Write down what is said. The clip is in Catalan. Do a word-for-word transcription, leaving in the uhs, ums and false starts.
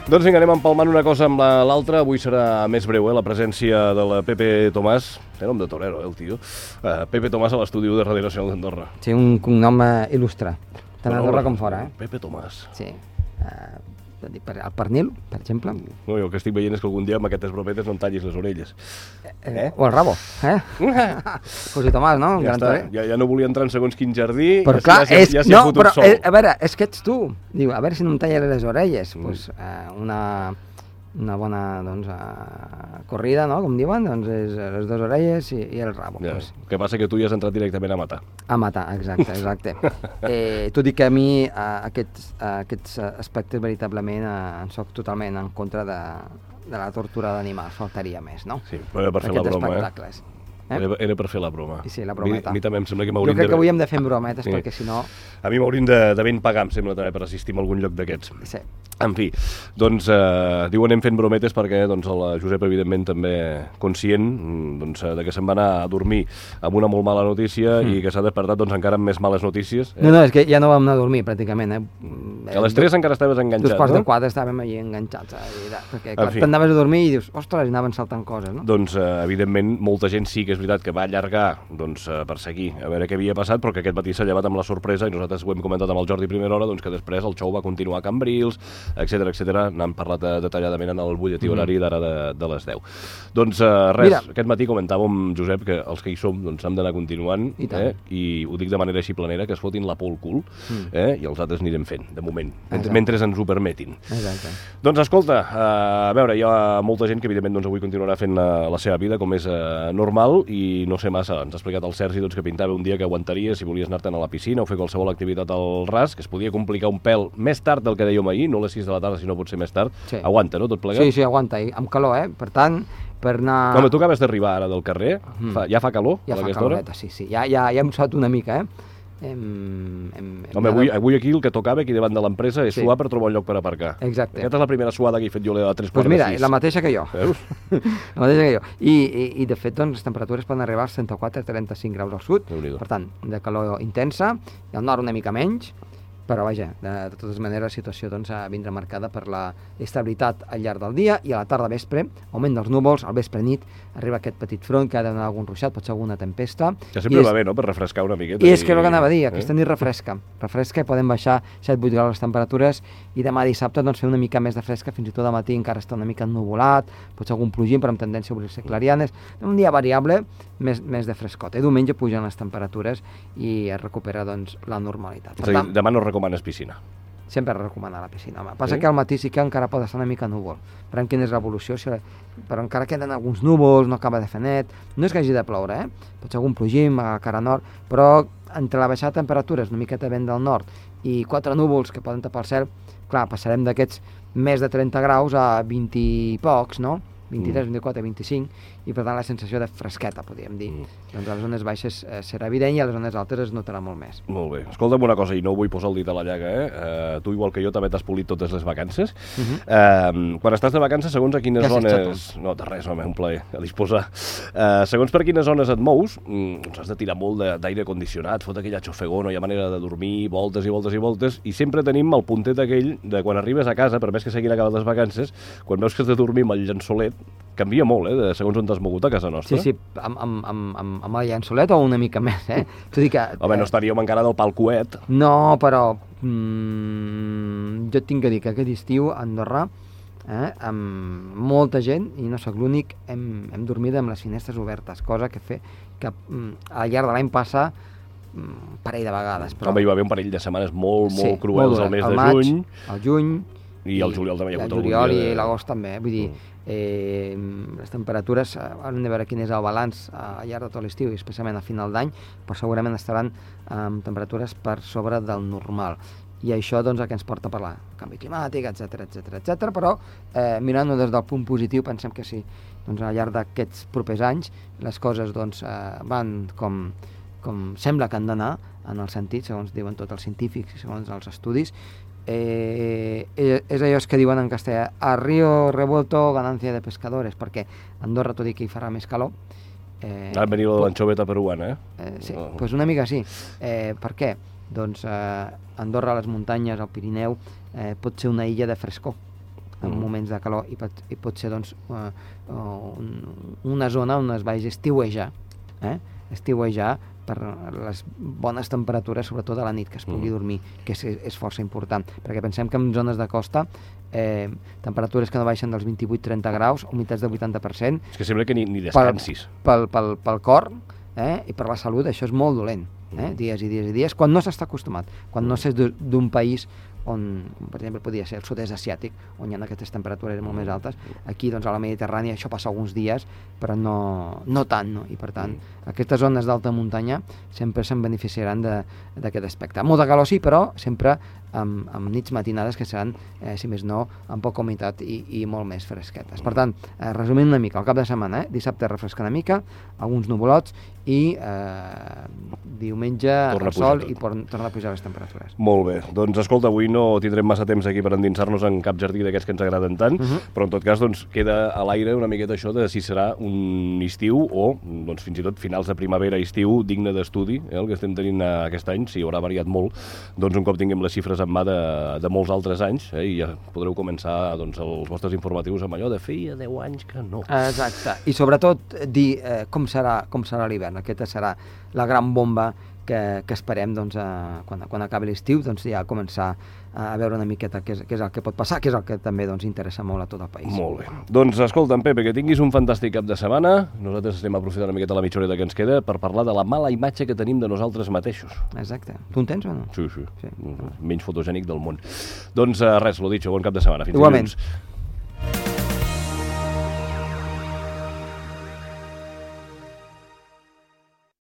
Doncs vinga, anem empalmant una cosa amb l'altra. Avui serà més breu, eh, la presència de la Pepe Tomàs. Té nom de torero, eh, el tio. Uh, Pepe Tomàs a l'estudi de Ràdio Nacional d'Andorra. Sí, un cognom uh, il·lustre. Tant a Andorra com fora, eh? Pepe Tomàs. Sí. Uh, el pernil, per exemple. No, jo el que estic veient és que algun dia amb aquestes brometes no em tallis les orelles. Eh? O el rabo, eh? José Tomàs, no? Ja està, ja, ja no volia entrar en segons quin jardí. Però ja, clar, ja, és... ja s'hi no, ha fotut però, sol. eh, a veure, és que ets tu. Diu, a veure si no em tallaré les orelles. Mm. Pues, eh, una, una bona, doncs, uh, corrida, no?, com diuen, doncs és les dues orelles i, i el rabo. Ja. Pues. El que passa que tu ja has entrat directament a matar. A matar, exacte, exacte. eh, tot i que a mi uh, aquests, uh, aquests aspectes veritablement uh, en soc totalment en contra de, de la tortura d'animals, faltaria més, no? Sí, però era per fer la broma, espectacles. eh? Eh? Era, era per fer la broma. I sí, la brometa. A mi, a mi també em sembla que Jo m'haurien de... crec que avui hem de fer brometes, sí. perquè si no... A mi m'haurien de, de ben pagar, em sembla, també, per assistir a algun lloc d'aquests. Sí. En fi, doncs, eh, diu anem fent brometes perquè doncs, el Josep, evidentment, també conscient doncs, de que se'n va anar a dormir amb una molt mala notícia mm. i que s'ha despertat doncs, encara amb més males notícies. Eh? No, no, és que ja no vam anar a dormir, pràcticament. Eh? A les tres encara estaves enganxat, dos quarts no? de quatre estàvem allà enganxats, eh? perquè clar, fi. t'anaves a dormir i dius, ostres, i anaven saltant coses, no? Doncs, eh, evidentment, molta gent sí que és veritat que va allargar doncs, eh, per seguir a veure què havia passat, però que aquest matí s'ha llevat amb la sorpresa, i nosaltres ho hem comentat amb el Jordi Primera Hora, doncs que després el show va continuar a Cambrils, etcètera, etcètera. N'han parlat detalladament en el butlletí mm. horari d'ara de, de les deu. Doncs eh, res, Mira. aquest matí comentàvem, Josep, que els que hi som doncs, hem d'anar continuant, I, eh? i ho dic de manera així planera, que es fotin la por al cul, mm. eh? i els altres anirem fent, de moment, Exacte. mentre ens ho permetin. Exacte. Doncs escolta, eh, a veure, hi ha molta gent que evidentment doncs, avui continuarà fent la, la seva vida com és eh, normal, i no sé massa, ens ha explicat el Sergi doncs, que pintava un dia que aguantaria si volies anar-te'n a la piscina o fer qualsevol activitat al ras, que es podia complicar un pèl més tard del que dèiem ahir, no a les sis de la tarda, sinó potser més tard. Sí. Aguanta, no, tot plegat? Sí, sí, aguanta, i amb calor, eh? Per tant, per anar... Home, tu acabes d'arribar ara del carrer, mm. fa, ja fa calor ja a aquesta hora? Ja fa caloreta, sí, sí, ja, ja, ja hem suat una mica, eh? Hem, hem, hem Home, avui, avui aquí el que tocava aquí davant de l'empresa és sí. suar per trobar un lloc per aparcar. Exacte. Aquesta és la primera suada que he fet jo a tres pues quarts mira, de sis. la mateixa que jo. Veus? La mateixa que jo. I, i, i de fet, doncs, les temperatures poden arribar als trenta-quatre a trenta-cinc graus al sud, per tant, de calor intensa, i al nord una mica menys, però vaja, de, de totes maneres la situació doncs, vindrà marcada per la estabilitat al llarg del dia, i a la tarda vespre, augment dels núvols, al vespre nit, arriba aquest petit front que ha de donar algun ruixat, pot ser alguna tempesta. Que sempre és... va bé, no?, per refrescar una miqueta. I és que és el que anava a dir, aquesta eh? nit refresca, refresca i podem baixar set vuit graus les temperatures, i demà dissabte doncs, fer una mica més de fresca, fins i tot al matí encara està una mica ennuvolat, pot ser algun plogim, però amb tendència a obrir-se clarianes, un dia variable, més, més de frescot. I diumenge pugen les temperatures i es recupera doncs, la normalitat. Per tant, demà no recomanes piscina? Sempre recomana la piscina, home. Passa sí? que al matí sí que encara pot estar una mica núvol. Veurem quina és l'evolució, si la... però encara queden alguns núvols, no acaba de fer net, no és que hagi de ploure, eh? Pot ser algun plogim a cara nord, però entre la baixada de temperatures, una miqueta vent del nord, i quatre núvols que poden tapar el cel, clar, passarem d'aquests més de trenta graus a vint i pocs, no? vint-i-tres, vint-i-quatre, vint-i-cinc, i per tant la sensació de fresqueta, podríem dir. Mm. Doncs a les zones baixes eh, serà evident i a les zones altes es notarà molt més. Molt bé. Escolta'm una cosa, i no vull posar el dit a la llaga, eh? Uh, tu, igual que jo, també t'has polit totes les vacances. Uh -huh. uh, quan estàs de vacances, segons a quines Gràcies, zones... Xato. No, de res, home, un plaer a disposar. Uh, segons per quines zones et mous, doncs has de tirar molt d'aire condicionat, fot aquella xofegó, no hi ha manera de dormir, voltes i voltes i voltes, i sempre tenim el puntet aquell de quan arribes a casa, per més que s'hagin acabat les vacances, quan veus que has de dormir amb el llençolet, canvia molt, eh, de segons on t'has mogut a casa nostra. Sí, sí, amb, amb, amb, amb, amb el llençolet o una mica més, eh? T'ho dic que... Home, no estaríem encara del pal coet. No, però mm, jo et tinc que dir que aquest estiu a Andorra, eh, amb molta gent, i no sóc l'únic, hem, hem dormit amb les finestres obertes, cosa que fe que mm, al llarg de l'any passa un parell de vegades. Però... Home, hi va haver un parell de setmanes molt, molt sí, cruels molt al mes el de maig, juny. El juny... I el juliol també hi ha hagut algun dia. El juliol i de... l'agost també, eh? Vull dir, eh, les temperatures, hem de veure quin és el balanç al llarg de tot l'estiu, i especialment a final d'any, però segurament estaran amb temperatures per sobre del normal. I això doncs, el que ens porta a parlar canvi climàtic, etcètera, etcètera, etcètera, però eh, mirant-ho des del punt positiu pensem que sí, doncs al llarg d'aquests propers anys les coses doncs, eh, van com, com sembla que han d'anar, en el sentit, segons diuen tots els científics i segons els estudis, eh, és allò que diuen en castellà, a río revuelto ganancia de pescadores, perquè Andorra, tot i que hi farà més calor, eh, ha venit l'anchoveta peruana, eh? eh sí, oh. pues una mica sí. Eh, per què? Doncs eh, Andorra, les muntanyes, el Pirineu, eh, pot ser una illa de frescor. en Mm. moments de calor, i pot, i pot ser doncs, uh, uh, un, una zona on es vagi a estiuejar, eh? estiuejar per les bones temperatures, sobretot a la nit, que es pugui Mm. dormir, que és, és força important, perquè pensem que en zones de costa eh, temperatures que no baixen dels vint-i-vuit a trenta graus, humitats del vuitanta per cent, És que sembla que ni, ni descansis. pel, pel, pel cor eh, i per la salut, això és molt dolent, eh? Mm. dies i dies i dies, quan no s'està acostumat, quan no s'és d'un país on, per exemple, podria ser el sud-est asiàtic, on hi ha aquestes temperatures molt més altes. Aquí, doncs, a la Mediterrània, això passa alguns dies, però no, no tant, no? I, per tant, mm. aquestes zones d'alta muntanya sempre se'n beneficiaran d'aquest aspecte. Molt de calor, sí, però sempre amb, amb nits matinades que seran, eh, si més no, amb poca humitat i, i molt més fresquetes. Per tant, eh, resumint una mica, el cap de setmana, eh? dissabte refresca una mica, alguns nuvolots, i eh, diumenge Torna el sol tot. i por, torna a pujar les temperatures. Molt bé. Doncs escolta, avui no tindrem massa temps aquí per endinsar-nos en cap jardí d'aquests que ens agraden tant, Uh -huh. però en tot cas doncs, queda a l'aire una miqueta això de si serà un estiu o doncs, fins i tot finals de primavera-estiu digne d'estudi, eh, el que estem tenint aquest any, si haurà variat molt, doncs un cop tinguem les xifres en mà de, de molts altres anys, eh, i ja podreu començar doncs, els vostres informatius amb allò de feia deu anys que no. Exacte. I sobretot dir eh, com serà, com serà l'hivern. Aquesta serà la gran bomba que, que esperem doncs, a, quan, quan acabi l'estiu, doncs, ja començar a veure una miqueta què és, què és el que pot passar, que és el que també doncs, interessa molt a tot el país. Molt bé. Doncs escolta, en Pepe, que tinguis un fantàstic cap de setmana. Nosaltres estem aprofitant una miqueta la mitja horeta que ens queda per parlar de la mala imatge que tenim de nosaltres mateixos. Exacte. Tu en tens o no? Sí, sí. Sí. Menys fotogènic del món. Doncs uh, res, lo dicho, bon cap de setmana. Fins Igualment. dilluns.